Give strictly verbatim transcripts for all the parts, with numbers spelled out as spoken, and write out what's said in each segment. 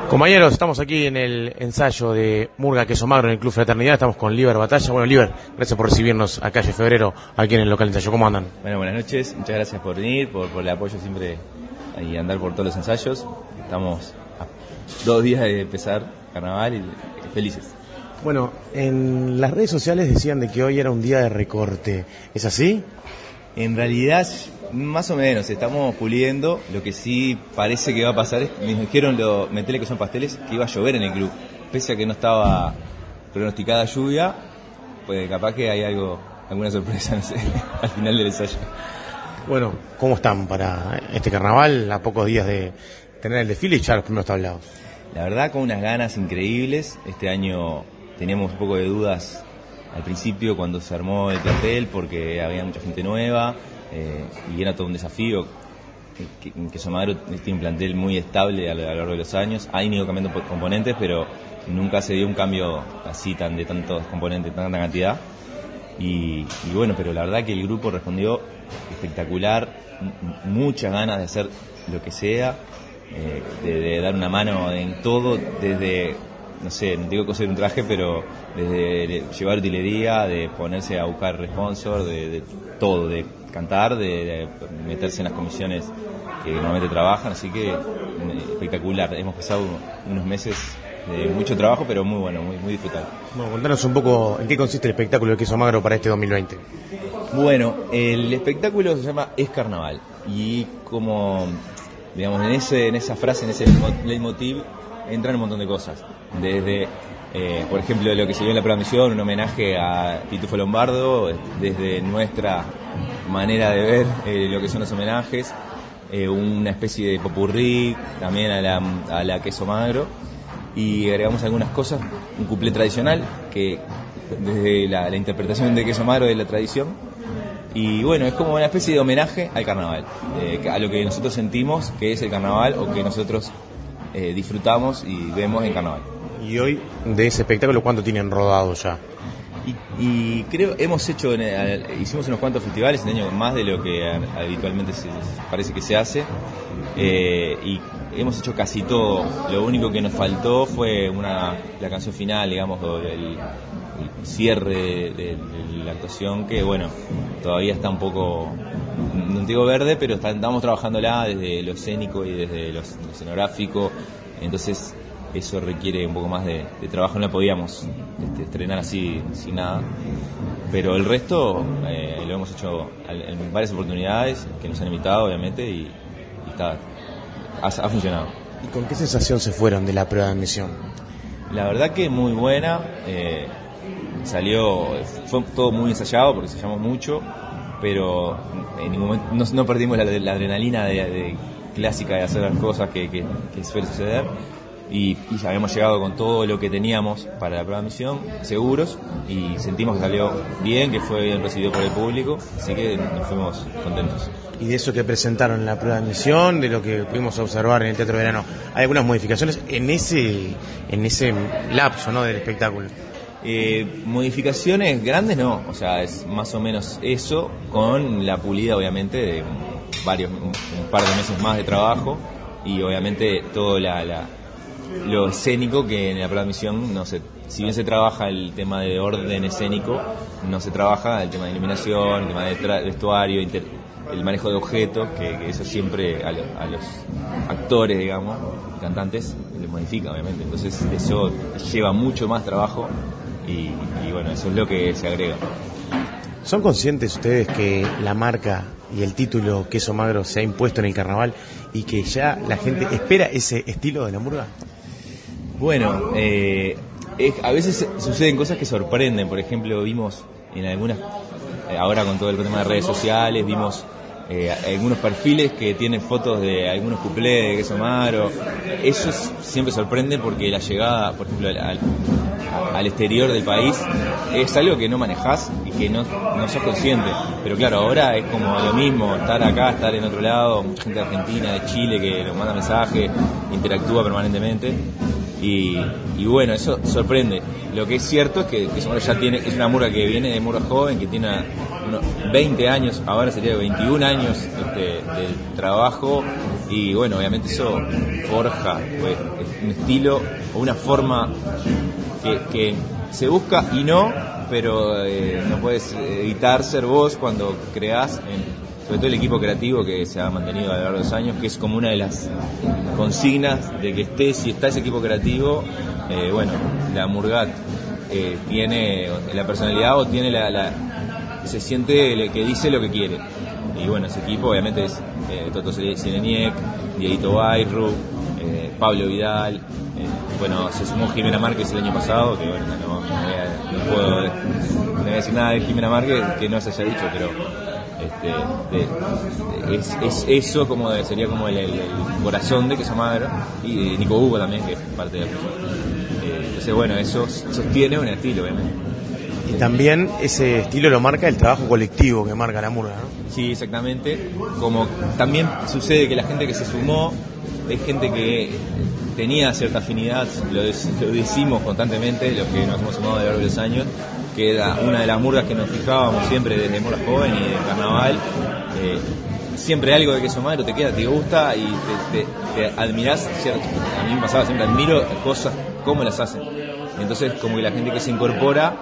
Compañeros, estamos aquí en el ensayo de Murga Queso Magro en el Club Fraternidad. Estamos con Liber Batalla. Bueno, Liber, gracias por recibirnos a calle Febrero aquí en el local ensayo. ¿Cómo andan? Bueno, buenas noches. Muchas gracias por venir, por, por el apoyo siempre y andar por todos los ensayos. Estamos a dos días de empezar carnaval y felices. Bueno, en las redes sociales decían de que hoy era un día de recorte. ¿Es así? En realidad, más o menos, estamos puliendo. Lo que sí parece que va a pasar es que me dijeron, lo, metele que son pasteles, que iba a llover en el club. Pese a que no estaba pronosticada lluvia, pues capaz que hay algo, alguna sorpresa, no sé, al final del ensayo. Bueno, ¿cómo están para este carnaval? A pocos días de tener el desfile y ya los primeros tablados. La verdad, con unas ganas increíbles. Este año teníamos un poco de dudas al principio cuando se armó el plantel porque había mucha gente nueva eh, y era todo un desafío. Que, Queso Magro tiene un plantel muy estable a lo, a lo largo de los años. Ha ido cambiando componentes, pero nunca se dio un cambio así tan de tantos componentes, tanta cantidad. Y, y bueno, pero la verdad que el grupo respondió espectacular, m- muchas ganas de hacer lo que sea, eh, de, de dar una mano en todo, desde, no sé, no digo coser un traje, pero desde de llevar utilería, de ponerse a buscar sponsor, de, de todo, de cantar, de, de meterse en las comisiones que normalmente trabajan, así que espectacular. Hemos pasado unos meses de mucho trabajo, pero muy bueno, muy, muy disfrutable. Bueno, contanos un poco en qué consiste el espectáculo de Queso Magro para este dos mil veinte. Bueno, el espectáculo se llama Es Carnaval y como, digamos, en ese, en esa frase, en ese leitmotiv, entran un montón de cosas. Desde, eh, por ejemplo, lo que se vio en la programación, un homenaje a Pitufo Lombardo, desde nuestra manera de ver eh, lo que son los homenajes, eh, una especie de popurrí también a la, a la Queso Magro, y agregamos algunas cosas, un cuplé tradicional, que desde la, la interpretación de Queso Magro de la tradición, y bueno, es como una especie de homenaje al carnaval, eh, a lo que nosotros sentimos que es el carnaval o que nosotros eh, disfrutamos y vemos en carnaval. Y hoy, de ese espectáculo, ¿cuánto tienen rodado ya? Y, y creo, hemos hecho, hicimos unos cuantos festivales este año, más de lo que habitualmente se, parece que se hace, eh, y hemos hecho casi todo. Lo único que nos faltó fue una la canción final, digamos, el, el cierre de, de, de la actuación, que bueno, todavía está un poco, no digo verde, pero está, estamos trabajándola desde lo escénico y desde lo, lo escenográfico, entonces eso requiere un poco más de, de trabajo. No la podíamos este, estrenar así sin nada, pero el resto eh, lo hemos hecho en varias oportunidades que nos han invitado, obviamente, y, y está, ha, ha funcionado. ¿Y con qué sensación se fueron de la prueba de admisión? La verdad que muy buena, eh, salió, fue todo muy ensayado porque ensayamos mucho, pero en ningún momento no, no perdimos la, la adrenalina de, de clásica de hacer las cosas que, que, que suele suceder. Y, y ya habíamos llegado con todo lo que teníamos para la prueba de admisión, seguros, y sentimos que salió bien, que fue bien recibido por el público, así que nos fuimos contentos. Y de eso que presentaron en la prueba de admisión, de lo que pudimos observar en el Teatro Verano, ¿hay algunas modificaciones en ese en ese lapso, ¿no?, del espectáculo? Eh, modificaciones grandes no, o sea, es más o menos eso, con la pulida obviamente de varios, un, un par de meses más de trabajo, y obviamente todo la, la lo escénico, que en la prueba de admisión no se, si bien se trabaja el tema de orden escénico, no se trabaja el tema de iluminación, el tema de tra- vestuario, inter- el manejo de objetos, que, que eso siempre a, lo, a los actores, digamos, cantantes, les modifica obviamente, entonces eso lleva mucho más trabajo y, y bueno, eso es lo que se agrega. ¿Son conscientes ustedes que la marca y el título Queso Magro se ha impuesto en el carnaval y que ya la gente espera ese estilo de la murga? Bueno, eh, es, a veces suceden cosas que sorprenden. Por ejemplo, vimos en algunas, eh, ahora con todo el tema de redes sociales, vimos eh, algunos perfiles que tienen fotos de algunos cuplés de Queso Magro. Eso es, siempre sorprende porque la llegada, por ejemplo, al, al, al exterior del país es algo que no manejás y que no, no sos consciente. Pero claro, ahora es como lo mismo, estar acá, estar en otro lado, mucha gente de Argentina, de Chile que nos manda mensajes, interactúa permanentemente. Y, y bueno, eso sorprende. Lo que es cierto es que Queso Magro ya tiene, es una murga que viene de murga joven, que tiene una, unos veinte años, ahora sería veintiún años este, de trabajo y bueno, obviamente eso forja pues, un estilo o una forma que, que se busca y no, pero eh, no puedes evitar ser vos cuando creás, en, sobre todo el equipo creativo que se ha mantenido a lo largo de los años, que es como una de las consignas de que esté, si está ese equipo creativo, eh, bueno, la Murgat eh, tiene la personalidad o tiene la, la se siente que dice lo que quiere. Y bueno, ese equipo obviamente es eh, Toto Seleniek, Dieguito Bairru, eh, Pablo Vidal, eh, bueno, se sumó Jimena Márquez el año pasado, que bueno, no, no, voy a, no puedo no voy a decir nada de Jimena Márquez que no se haya dicho, pero este, de, de, es, es eso como de, sería como el, el, el corazón de Queso Magro, y de Nico Hugo también, que es parte de la persona. Eh, entonces bueno, eso sostiene un estilo, obviamente. Y también ese estilo lo marca el trabajo colectivo que marca la murga, ¿no? Sí, exactamente. Como también sucede que la gente que se sumó es gente que tenía cierta afinidad, lo, lo decimos constantemente, los que nos hemos sumado a lo largo de los años, que era una de las murgas que nos fijábamos siempre desde Murga Joven y de Carnaval. Eh, siempre algo de Queso Magro te queda, te gusta y te, te, te admirás. ¿Cierto? A mí me pasaba, siempre admiro cosas, cómo las hacen. Entonces, como que la gente que se incorpora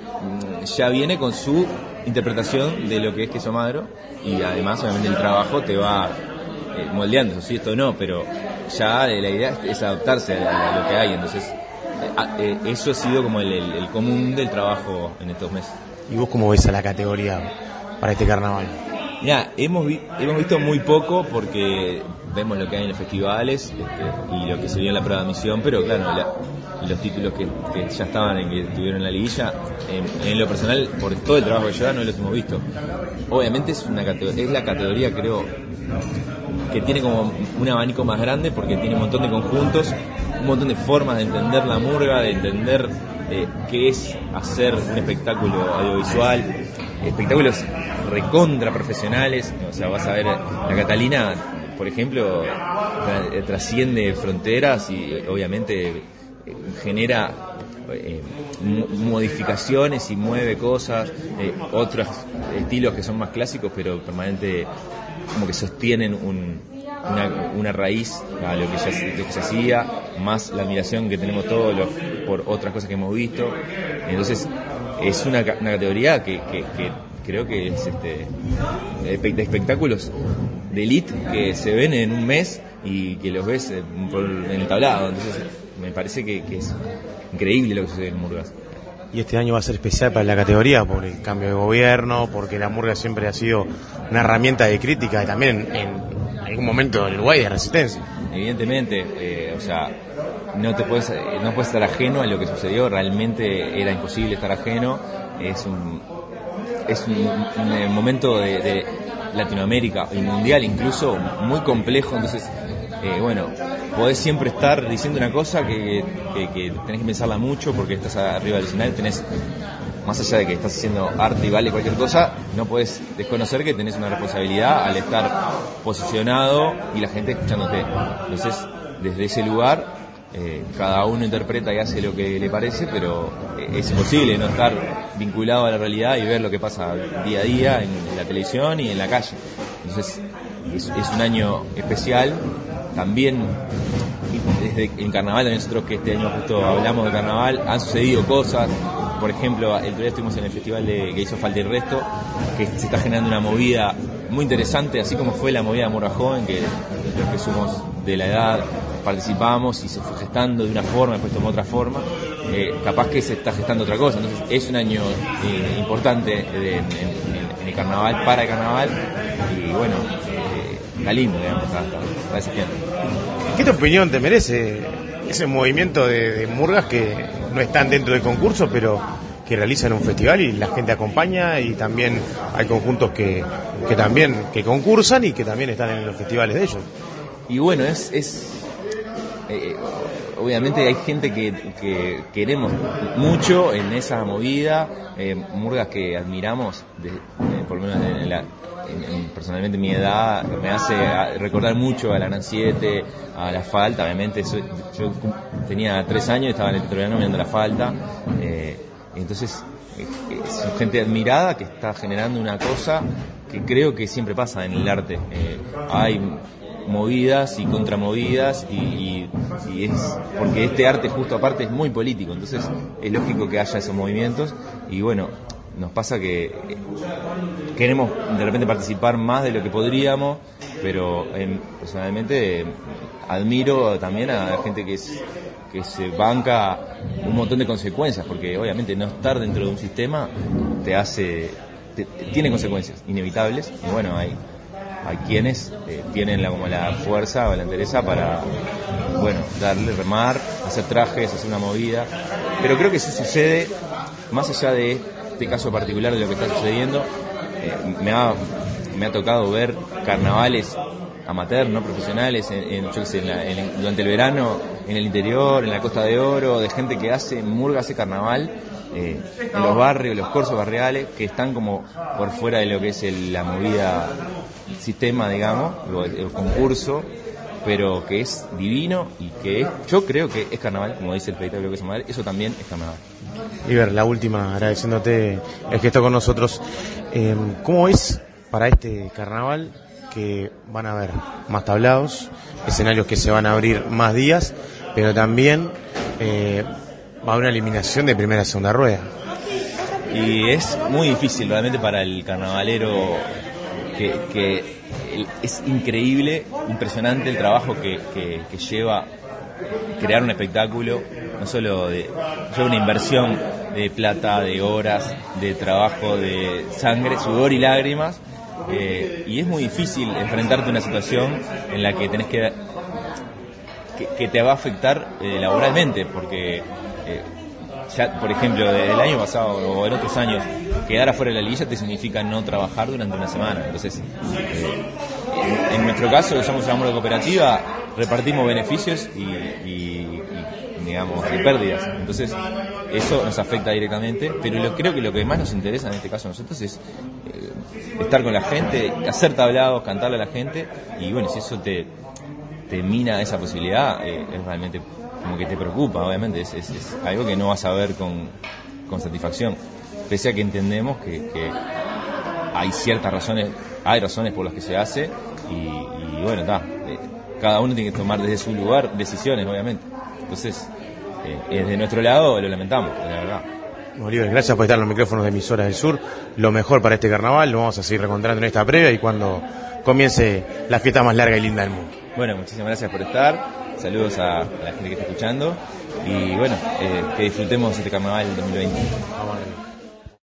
ya viene con su interpretación de lo que es Queso Magro, y además obviamente el trabajo te va eh, moldeando, ¿sí? Esto no, pero ya la idea es adaptarse a, a lo que hay. Entonces eh, eh, eso ha sido como el, el, el común del trabajo en estos meses. ¿Y vos cómo ves a la categoría para este carnaval? Mira, hemos, vi, hemos visto muy poco porque vemos lo que hay en los festivales este, y lo que se vio en la prueba de admisión, pero claro, la, los títulos que, que ya estaban, en que estuvieron en la liguilla, en, en lo personal, por todo el trabajo que lleva, no los hemos visto. Obviamente es una categoría, es la categoría, creo, que tiene como un abanico más grande porque tiene un montón de conjuntos, un montón de formas de entender la murga, de entender eh, qué es hacer un espectáculo audiovisual, espectáculos recontra profesionales. O sea, vas a ver la Catalina, por ejemplo, tra- trasciende fronteras y obviamente eh, genera eh, modificaciones y mueve cosas, eh, otros estilos que son más clásicos pero permanente, como que sostienen un, una, una raíz a lo que, ya, lo que se hacía, más la admiración que tenemos todos los, por otras cosas que hemos visto. Entonces es una, una categoría que, que, que creo que es este, de espectáculos de elite que se ven en un mes y que los ves en el tablado. Entonces me parece que, que es increíble lo que sucede en Murgas. Y este año va a ser especial para la categoría por el cambio de gobierno, porque la murga siempre ha sido una herramienta de crítica y también en, en algún momento en Uruguay de resistencia. Evidentemente, eh, o sea, no te puedes, no puedes estar ajeno a lo que sucedió. Realmente era imposible estar ajeno. Es un, es un, un momento de, de Latinoamérica y mundial incluso muy complejo. Entonces, eh, bueno, podés siempre estar diciendo una cosa que, que, que tenés que pensarla mucho porque estás arriba del escenario, tenés, más allá de que estás haciendo arte y vale cualquier cosa, no podés desconocer que tenés una responsabilidad al estar posicionado y la gente escuchándote. Entonces, desde ese lugar, eh, cada uno interpreta y hace lo que le parece, pero eh, es imposible no estar vinculado a la realidad y ver lo que pasa día a día en, en la televisión y en la calle. Entonces, es, es un año especial. También desde el carnaval, también nosotros que este año justo hablamos de carnaval, han sucedido cosas. Por ejemplo, el otro día estuvimos en el festival de que hizo Falta y Resto, que se está generando una movida muy interesante, así como fue la movida de Murga Joven, que los que somos de la edad participamos y se fue gestando de una forma, después tomó otra forma. Eh, capaz que se está gestando otra cosa. Entonces es un año eh, importante de, en, en, en el carnaval, para el carnaval, y bueno, eh, está lindo, digamos, está, está, está desafiante. ¿Qué tu opinión te merece ese movimiento de, de murgas que no están dentro del concurso, pero que realizan un festival y la gente acompaña, y también hay conjuntos que, que también que concursan y que también están en los festivales de ellos? Y bueno, es, es eh, obviamente hay gente que, que queremos mucho en esa movida, eh, murgas que admiramos, de, eh, por lo menos en la, en, en, personalmente mi edad me hace recordar mucho a la Gran siete, a La Falta. Obviamente soy, yo tenía tres años y estaba en el Petroleano mirando La Falta, eh, entonces eh, es gente admirada que está generando una cosa que creo que siempre pasa en el arte. Eh, hay movidas y contramovidas, y, y, y es porque este arte justo aparte es muy político, entonces es lógico que haya esos movimientos. Y bueno, nos pasa que queremos de repente participar más de lo que podríamos, pero eh, personalmente eh, admiro también a la gente que es que se banca un montón de consecuencias, porque obviamente no estar dentro de un sistema te hace te, te, tiene consecuencias inevitables, y bueno, hay hay quienes eh, tienen la, como la fuerza o la entereza para, bueno, darle, remar, hacer trajes, hacer una movida, pero creo que eso sucede más allá de este caso particular de lo que está sucediendo. eh, me ha me ha tocado ver carnavales amateur, no profesionales, en, en, yo qué sé, en la, en, durante el verano, en el interior, en la Costa de Oro, de gente que hace murga, hace carnaval, eh, en los barrios, los corsos barriales, que están como por fuera de lo que es el, la movida sistema, digamos, el, el concurso, pero que es divino y que es, yo creo que es carnaval, como dice el pedito, creo que es madre, eso también es carnaval. Iber, la última, agradeciéndote el gesto con nosotros. Eh, ¿Cómo es para este carnaval que van a haber más tablados, escenarios que se van a abrir más días, pero también eh, va a haber una eliminación de primera y segunda rueda? Y es muy difícil realmente para el carnavalero, que, que es increíble, impresionante el trabajo que, que, que lleva crear un espectáculo, no solo de lleva una inversión de plata, de horas, de trabajo, de sangre, sudor y lágrimas. Eh, y es muy difícil enfrentarte a una situación en la que tenés que que, que te va a afectar eh, laboralmente, porque eh, ya, por ejemplo, desde el año pasado o en otros años, quedar afuera de la liguilla te significa no trabajar durante una semana. Entonces, eh, en, en nuestro caso, que somos una murga cooperativa, repartimos beneficios y, y, y digamos, y pérdidas. Entonces, eso nos afecta directamente, pero lo, creo que lo que más nos interesa en este caso a nosotros es eh, estar con la gente, hacer tablados, cantarle a la gente, y bueno, si eso te, te mina esa posibilidad, eh, es realmente como que te preocupa, obviamente, es, es, es algo que no vas a ver con, con satisfacción, pese a que entendemos que, que hay ciertas razones, hay razones por las que se hace, y, y bueno, está, eh, cada uno tiene que tomar desde su lugar decisiones, obviamente. Entonces, eh, desde nuestro lado lo lamentamos, la verdad. Oliver, gracias por estar en los micrófonos de Emisoras del Sur. Lo mejor para este carnaval, lo vamos a seguir reencontrando en esta previa y cuando comience la fiesta más larga y linda del mundo. Bueno, muchísimas gracias por estar, saludos a, a la gente que está escuchando, y bueno, eh, que disfrutemos este carnaval dos mil veinte. Vamos a ver.